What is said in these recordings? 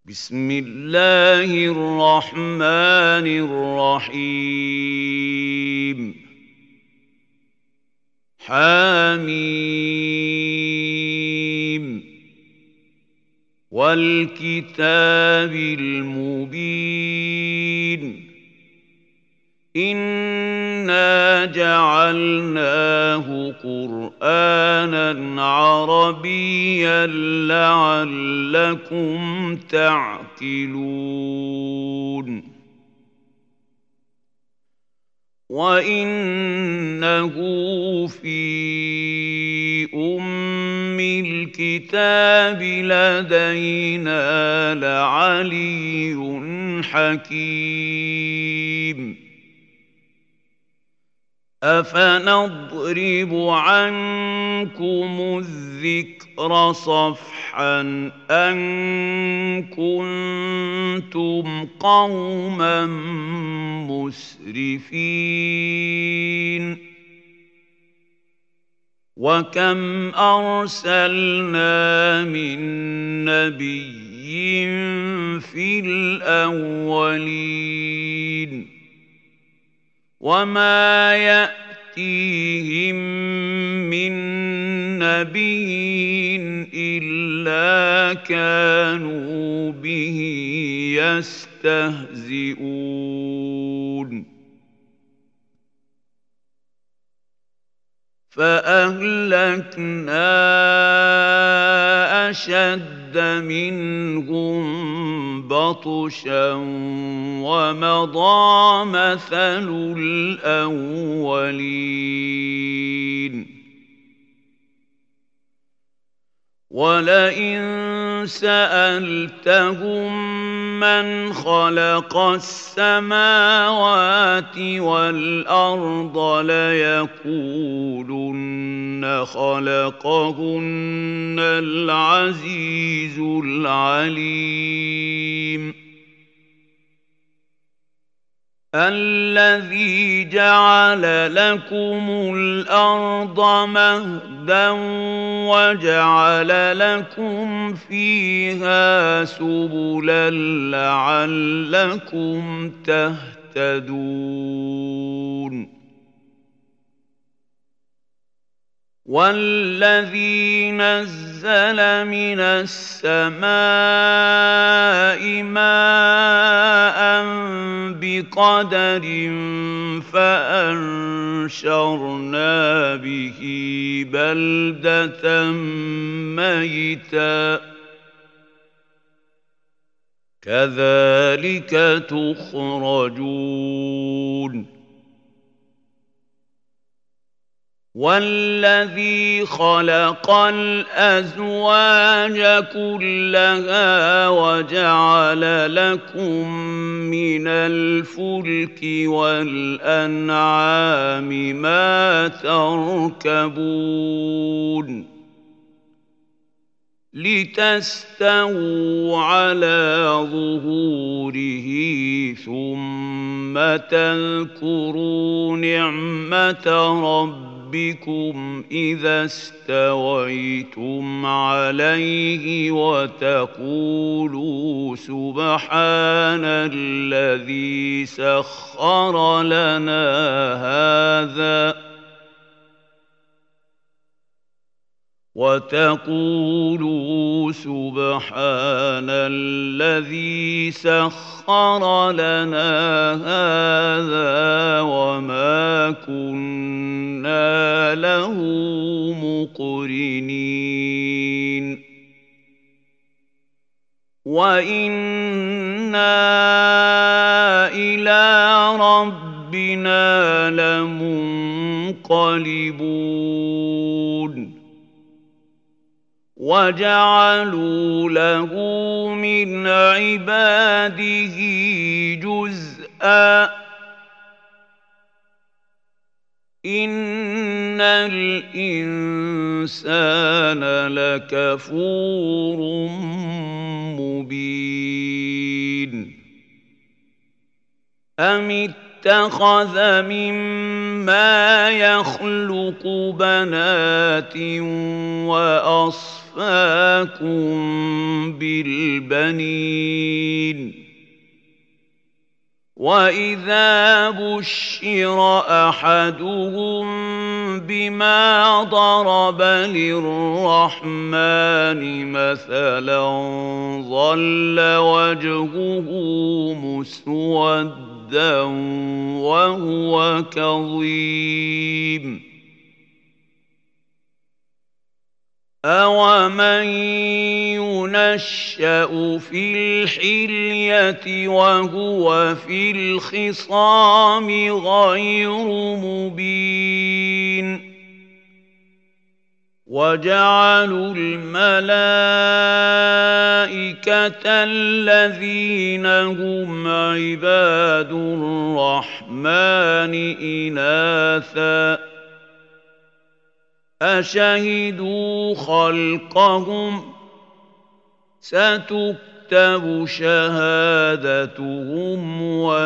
بسم الله الرحمن الرحيم حميم والكتاب المبين إنا جعلناه قرآنا عربيا لعلكم تعقلون وإنه في أم الكتاب لدينا لعلي حكيم أفنضرب عنكم الذكر صفحا أن كنتم قوما مسرفين وكم أرسلنا من نبي في الأولين وما يأتيهم من نبي إلا كانوا به يستهزئون فأهلكنا أشد منهم بطشا ومضى مثل الأولين ولئن سألتهم من خلق السماوات والأرض ليقولن خلقهن العزيز العليم الذي جعل لكم الأرض مهدا وجعل لكم فيها سبلا لعلكم تهتدون والذي نزل من السماء ماء بقدر فأنشرنا به بلدة ميتا كذلك تخرجون والذي خلق الأزواج كلها وجعل لكم من الفلك والأنعام ما تركبون لتستووا على ظهوره ثم تذكروا نعمة ربكم إذا استويتم عليه وتقولوا سبحان الذي سخر لنا هذا وتقولوا سبحان الذي سخر لنا هذا وما كنا له مقرنين وإنا إلى ربنا لمنقلبون وجعلوا له من عباده جزءا إن الإنسان لكفور مبين أم اتخذ مما ما يخلق بنات وأصفاكم بالبنين وإذا بشر أحدهم بما ضرب للرحمن مثلا ظل وجهه مسودا وهو كظيم أَوَمَن يُنَشَّأُ فِي الْحِلْيَةِ وَهُوَ فِي الْخِصَامِ غَيْرُ مُبِينٍ وَجَعَلُوا الْمَلَائِكَةَ الَّذِينَ هُمْ عِبَادُ الرَّحْمَنِ إِنَاثًا أشهدوا خلقهم ستكتب شهادتهم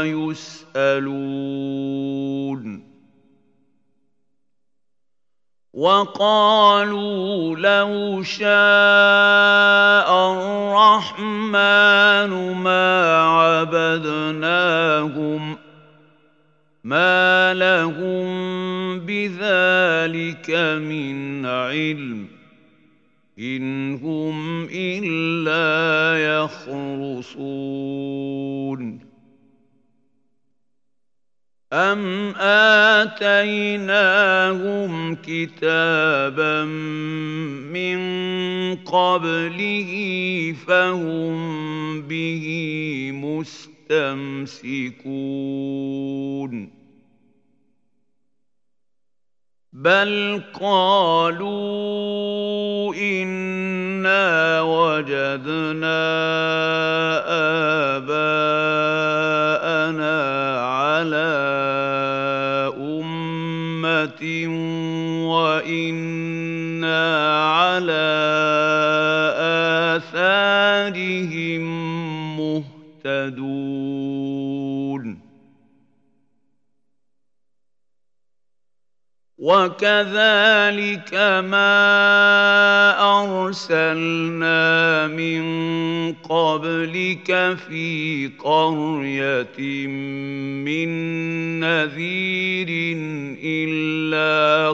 ويسألون وقالوا لو شاء الرحمن ما عبدناهم ما لهم بذلك من علم إن هم إلا يخرصون أم آتيناهم كتابا من قبله فهم به مستمسكون بل قالوا إنا وجدنا آباءنا على أمة وإنا على آثارهم مهتدون وكذلك ما أرسلنا من قبلك في قرية من نذير إلا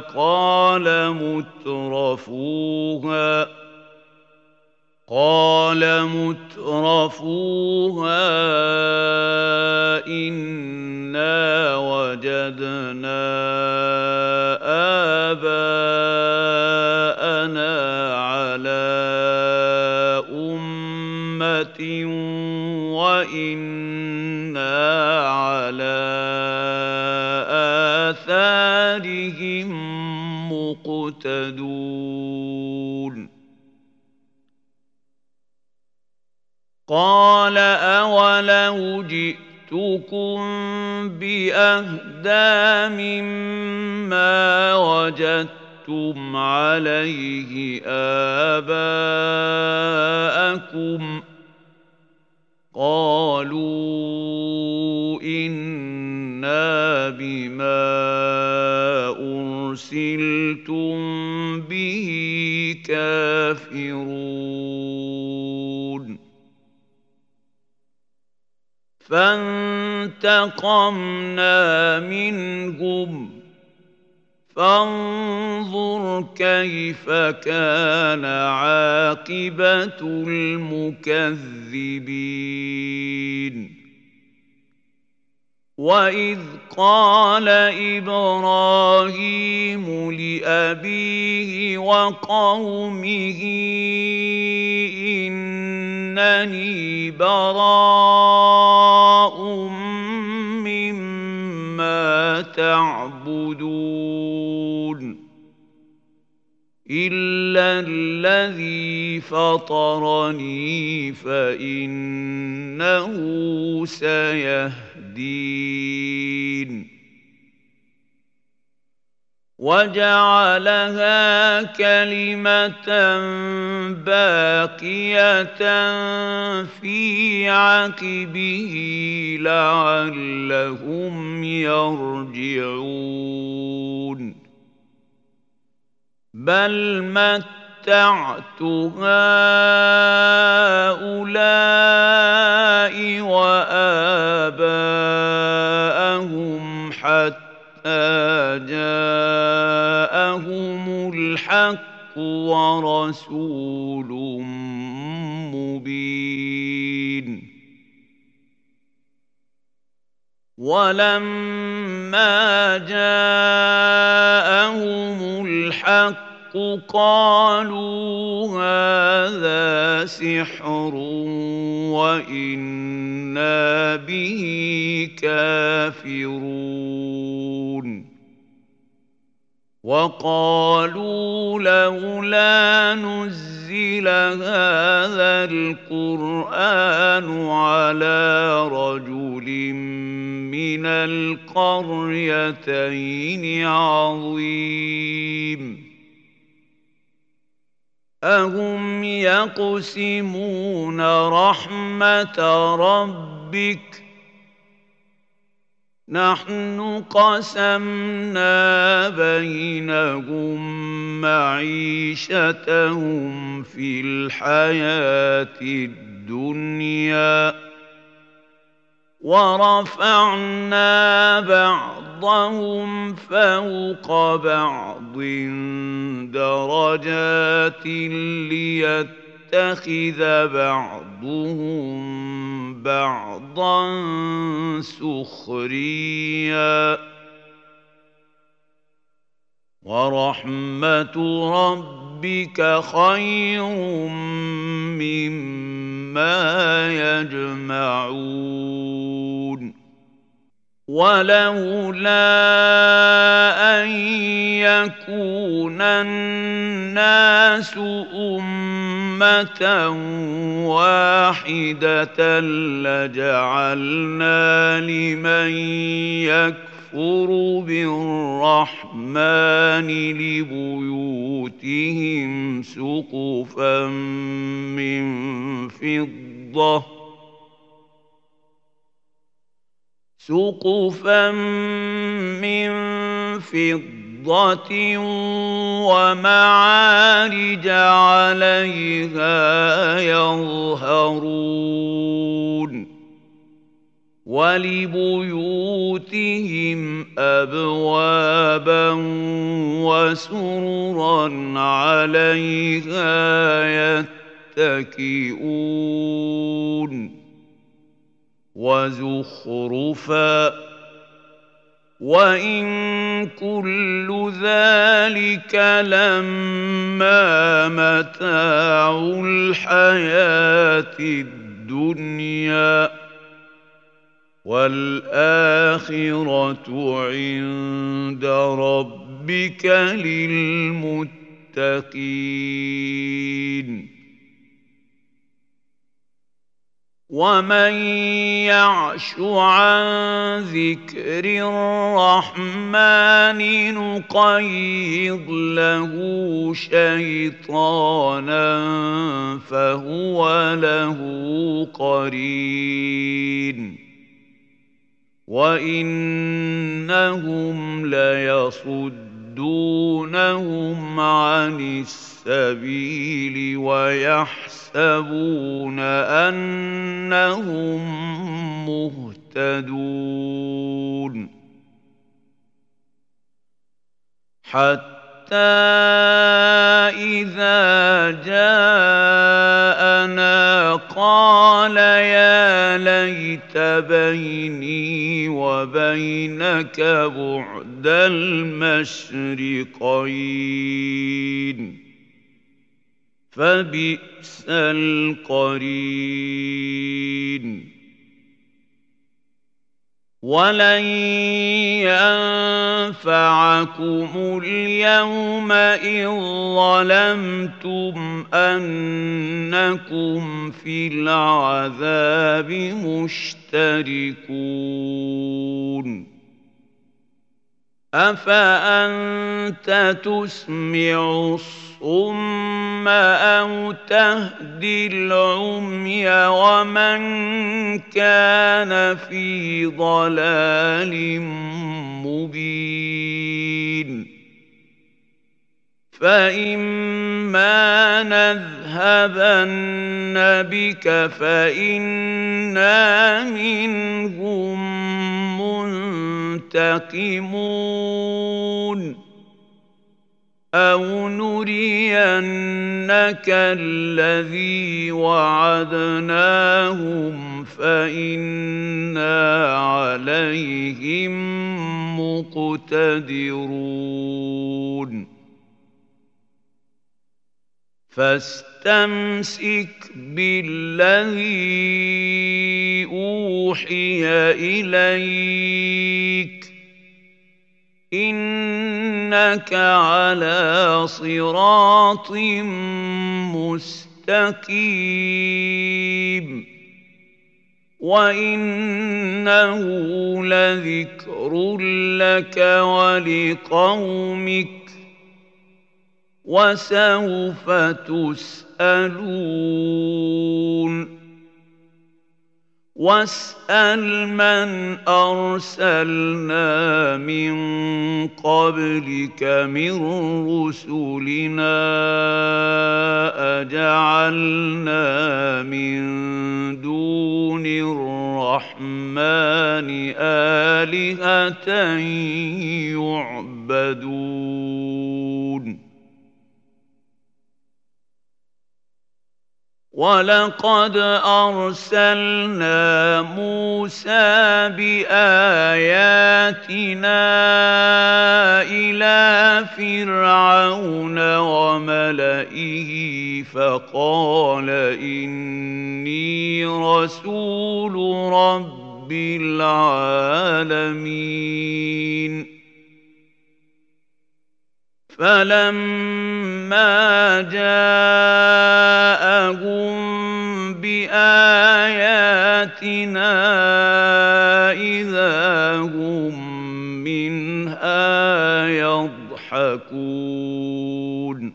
قال مترفوها إنا وجدنا آباءنا على أمة وإنا على آثارهم مقتدون قال أولو جئتكم بأهدى مما وجدتم عليه آباءكم قالوا إنا بما أرسلتم به كافرون فانتقمنا منهم فانظر كيف كان عاقبة المكذبين وإذ قال إبراهيم لأبيه وقومه إنني براء مما تعبدون إلا الذي فطرني فإنه سيهدين وجعلها كلمة باقية في عقبه لعلهم يرجعون بل متعت هؤلاء وآباءهم حتى جاءهم الحق ورسول مبين ولما جاءهم الحق قالوا هذا سحر وإنا به كافرون وقالوا لولا نزل هذا القرآن على رجل من القريتين عظيم أهم يقسمون رحمة ربك نحن قسمنا بينهم معيشتهم في الحياة الدنيا ورفعنا بعضهم فوق بعض درجات ليتخذ بعضهم بعضا سخريا ورحمة ربك خير مما يجمعون ولولا أن يكون الناس أمة واحدة لجعلنا لمن يكفر بالرحمن لبيوتهم سقفا من فضة ومعارج عليها يظهرون ولبيوتهم أبوابا وسررا عليها يتكئون وزخرفا وإن كل ذلك لما متاع الحياة الدنيا والآخرة عند ربك للمتقين ومن يعش عن ذكر الرحمن نقيض له شيطانا فهو له قرين وإنهم ليصدونهم عن السبيل ويحسبون أنهم مهتدون حتى إذا جاءنا قال يا ليت بيني وبينك بعد المشرقين فبئس القرين ولن ينفعكم اليوم إذ ظلمتم أنكم في العذاب مشتركون أفأنت تسمع الصم أو تهدي العمي ومن كان في ضلال مبين فإما نذهبن بك فإنا منهم منتقمون أو نرينك الذي وعدناهم فإنا عليهم مقتدرون فاستمسك بالذي أوحي إليك إنك على صراط مستقيم وإنه لذكر لك ولقومك وسوف تسألون واسأل من أرسلنا من قبلك من رسلنا أجعلنا من دون الرحمن آلهة يعبدون ولقد أرسلنا موسى بآياتنا إلى فرعون وملئه فقال إني رسول رب العالمين فلما جاءهم بآياتنا إذا هم منها يضحكون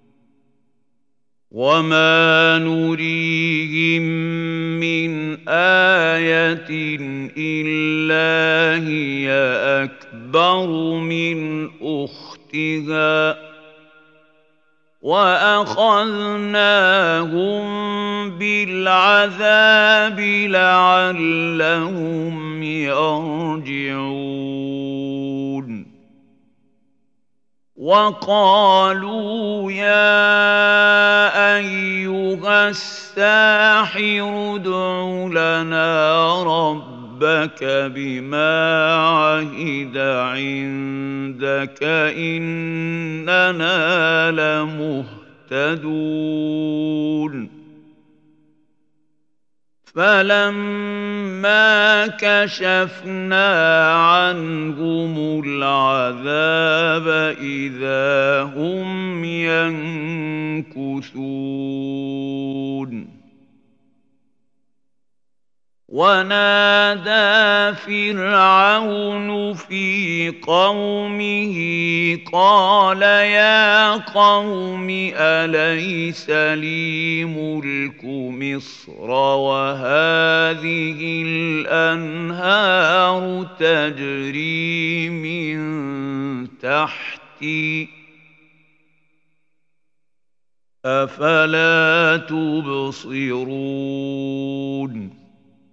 وما نريهم من آية إلا هي أكبر من أختها وأخذناهم بالعذاب لعلهم يرجعون وقالوا يا أيها الساحر ادع لنا ربك بما عهد عندك إننا لمهتدون فلما كشفنا عنهم العذاب إذا هم ينكثون ونادى فرعون في قومه قال يا قوم أليس لي ملك مصر وهذه الأنهار تجري من تحتي أفلا تبصرون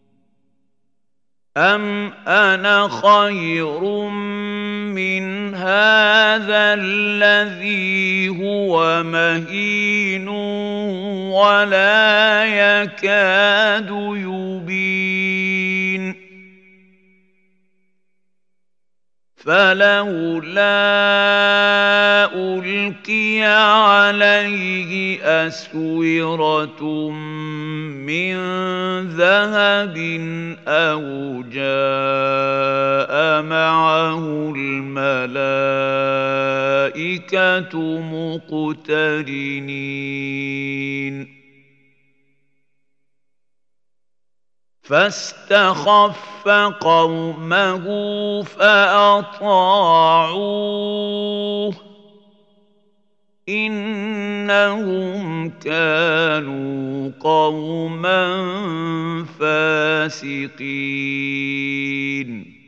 أم أنا خير من هذا الذي هو مهين ولا يكاد يبين فلولا ألقي عليه أسورة من ذهب أو جاء معه الملائكة مقترنين. فاستخف قومه فأطاعوه إنهم كانوا قوما فاسقين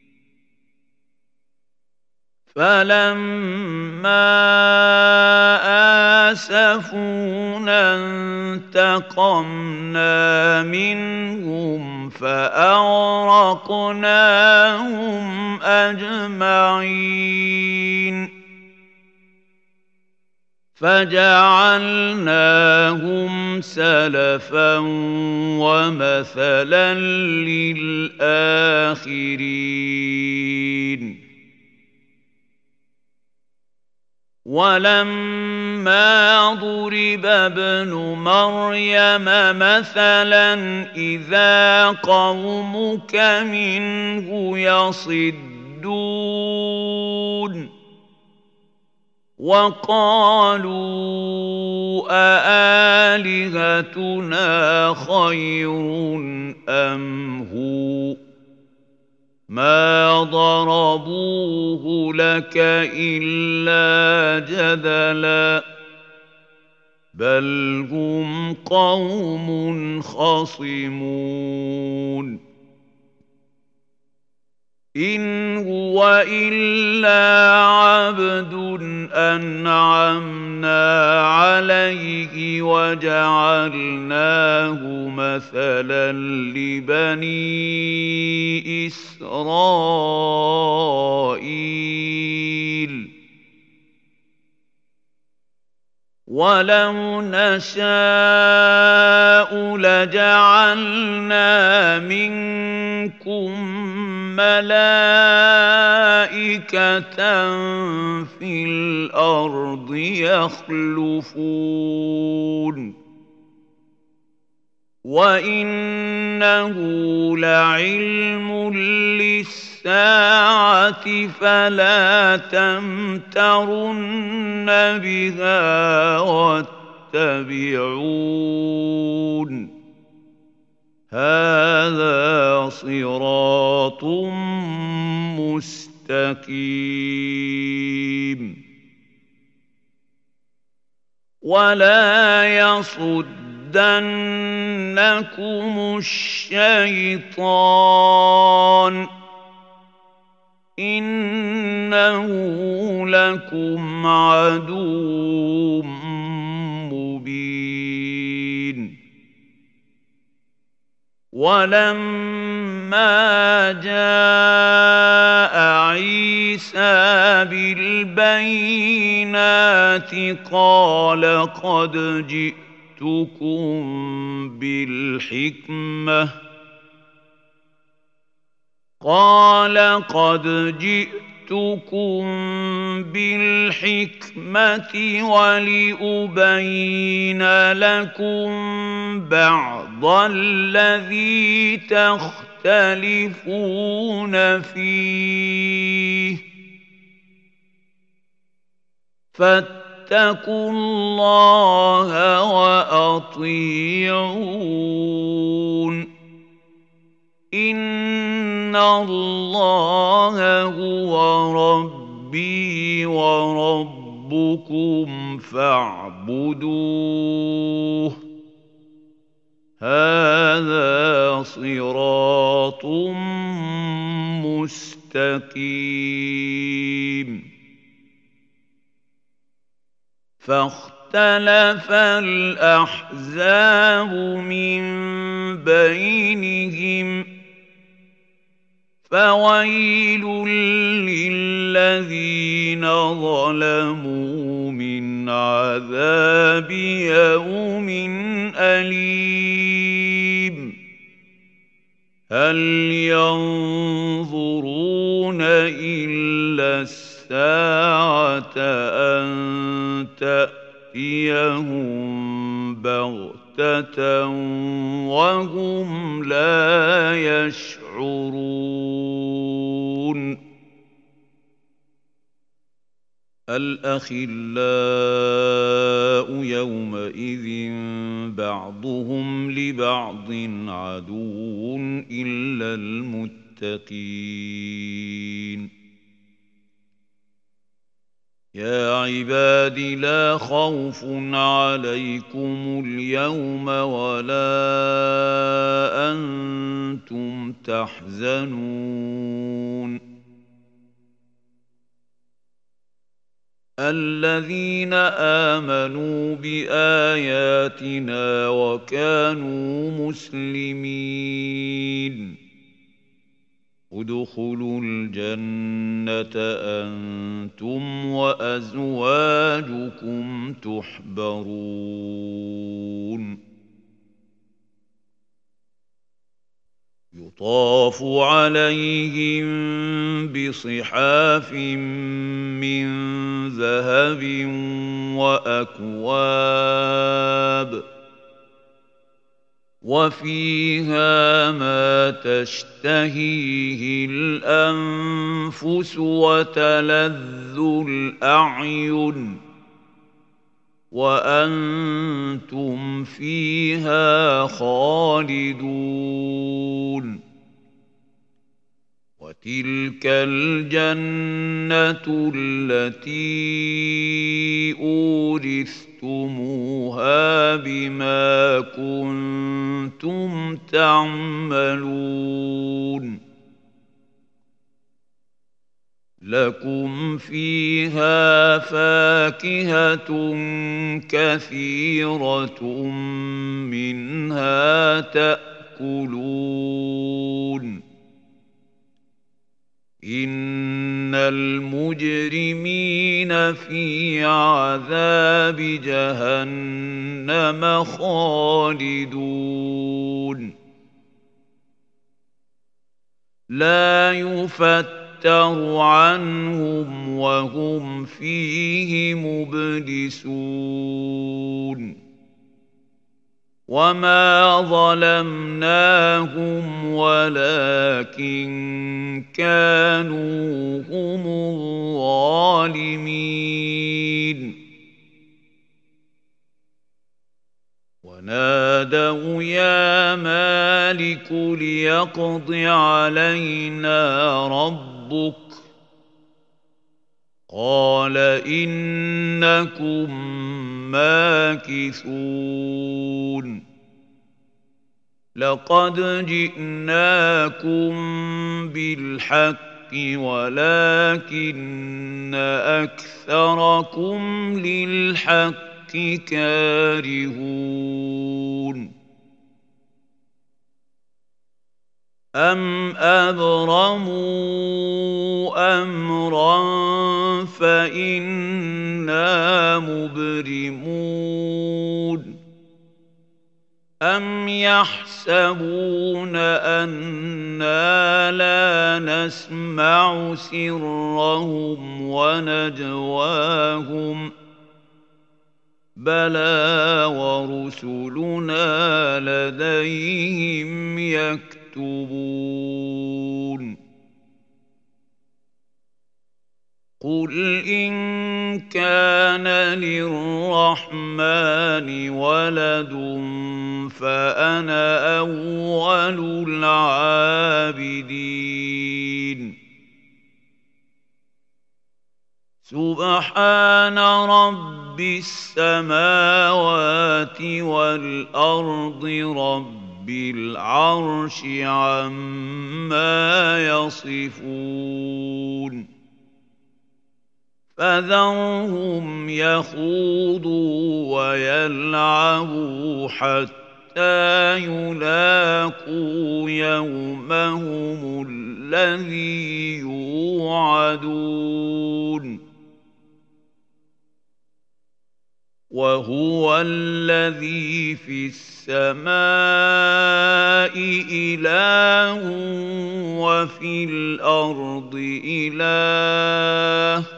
فلما آسفونا انتقمنا منهم فأغرقناهم أجمعين فجعلناهم سلفا ومثلا للآخرين ولما ضرب ابن مريم مثلا إذا قومك منه يصدون وقالوا أآلهتنا خير أم هو ما ضربوه لك إلا جدلا بل هم قوم خصمون إن هو إلا عبد أنعمنا عليه وجعلناه مثلا لبني إسرائيل ولو نشاء لجعلنا منكم ملائكة في الأرض يخلفون وإنه لعلم للساعة فلا تمترن بها واتبعون هذا صراط مستقيم ولا يصدنكم الشيطان إنه لكم عدو مبين ولما جاء عيسى بالبينات قال قد جئتكم بالحكمة ولأبين لكم بعض الذي تختلفون فيه فاتقوا الله وأطيعون إن الله هو ربي وربكم فاعبدوه هذا صراط مستقيم فاختلف الأحزاب من بينهم فويل للذين ظلموا من عذاب يوم أليم هل ينظرون إلا الساعة أن تأتيهم بغتة وهم لا يشعرون الأخلاء يومئذ بعضهم لبعض عدو إلا المتقين يا عباد لا خوف عليكم اليوم ولا أنتم تحزنون الذين آمنوا بآياتنا وكانوا مسلمين ادخلوا الجنة أنتم وأزواجكم تحبرون يطاف عليهم بصحاف من ذهب وأكواب وفيها ما تشتهيه الأنفس وتلذ الأعين وأنتم فيها خالدون وتلك الجنة التي أورثتموها بما كنتم تعملون لكم فيها فاكهة كثيرة منها تأكلون إن المجرمين في عذاب جهنم خالدون لا يفتر عنهم وهم فيه مبلسون وما ظلمناهم ولكن كانوا هم الظالمين ونادوا يا مالك ليقض علينا ربك قال إنكم ماكثون لقد جئناكم بالحق ولكن أكثركم للحق كارهون أم أبرموا أمرا فإنا مبرمون أم يحسبون أنا لا نسمع سرهم ونجواهم بلى ورسلنا لديهم يكتبون قل إن كان للرحمن ولد فأنا أول العابدين سبحان رب السماوات والأرض رب العرش عما يصفون فذرهم يخوضوا ويلعبوا حتى يلاقوا يومهم الذي يوعدون وهو الذي في السماء إله وفي الأرض إله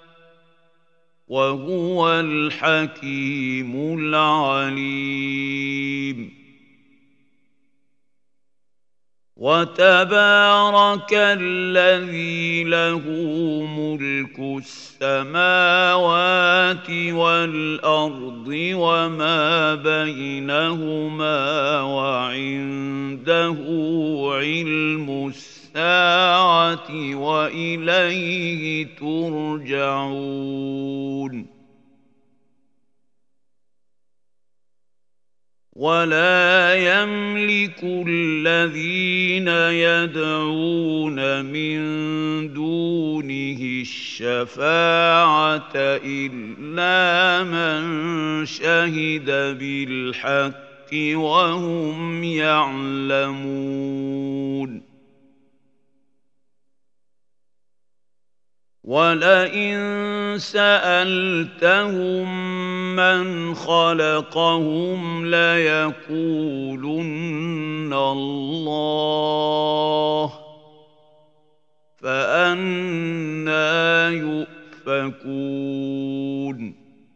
وهو الحكيم العليم وتبارك الذي له ملك السماوات والأرض وما بينهما وعنده علم الساعة وإليه ترجعون ولا يملك الذين يدعون من دونه الشفاعة إلا من شهد بالحق وهم يعلمون وَلَئِن سَأَلْتَهُم مَّنْ خَلَقَهُمْ لَيَقُولُنَّ اللَّهُ فَأَنَّىٰ يُؤْفَكُونَ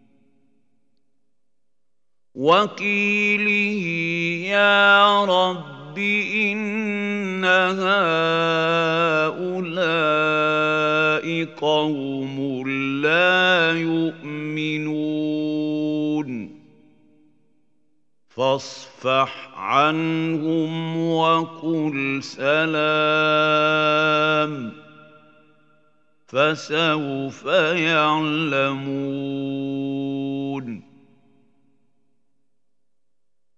وَقِيلِهِ يَا رَبِّ إِنَّ هَٰؤُلَاءِ قَوْمٌ لَّا يُؤْمِنُونَ فاصفح عَنْهُمْ وَقُلْ سَلَامٌ فَسَوْفَ يَعْلَمُونَ